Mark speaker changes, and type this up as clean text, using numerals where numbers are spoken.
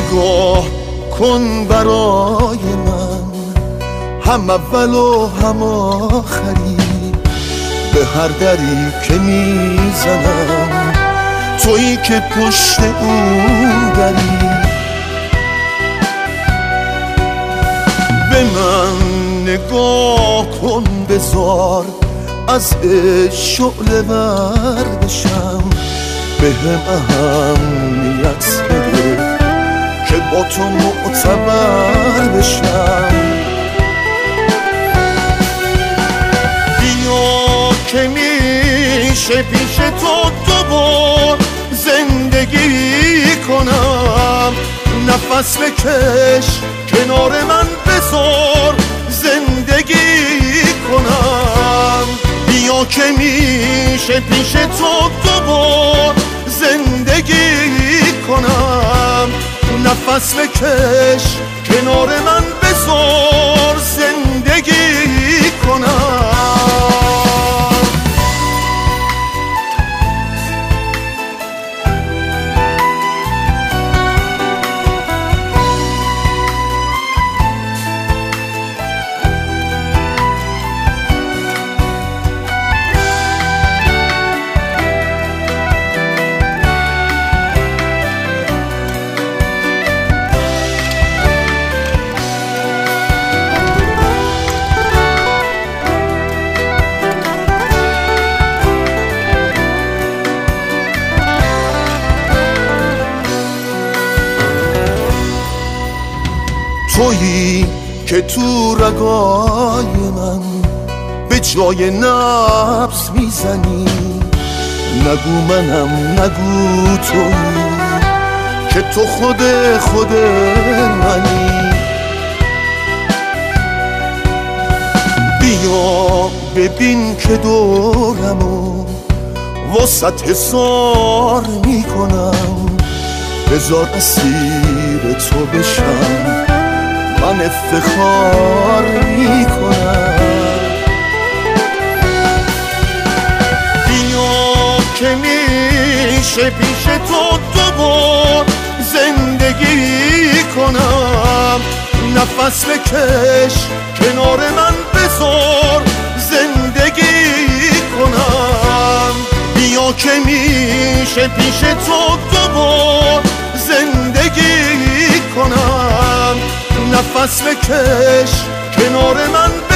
Speaker 1: نگاه کن برای من، هم اول و هم آخری، به هر دری که میزنم تویی که پشت اون دری. به من نگاه کن بذار از شعله ور بشم، به هم اهمیت بده که با تو معتبر بشم. بیا که میشه پیش تو دوبار زندگی کنم، نفس بکش کنار من بذار زندگی کنم. بیا که میشه پیش تو دوبار زندگی کنم، نفس بکش کنار من بذار زندگی کنم. تویی که تو رگای من به جای نبض میزنی، نگو منم نگو تویی که تو خود منی. بیا ببین که دورمو وسط حصار میکنم، بذار اسیر تو بشم من افتخار میکنم. بیا که میشه پیش تو دوبار زندگی کنم، نفس بکش کنار من بذار زندگی کنم. بیا که میشه پیش تو دوبار زندگی کنم، نفس بکش کنار من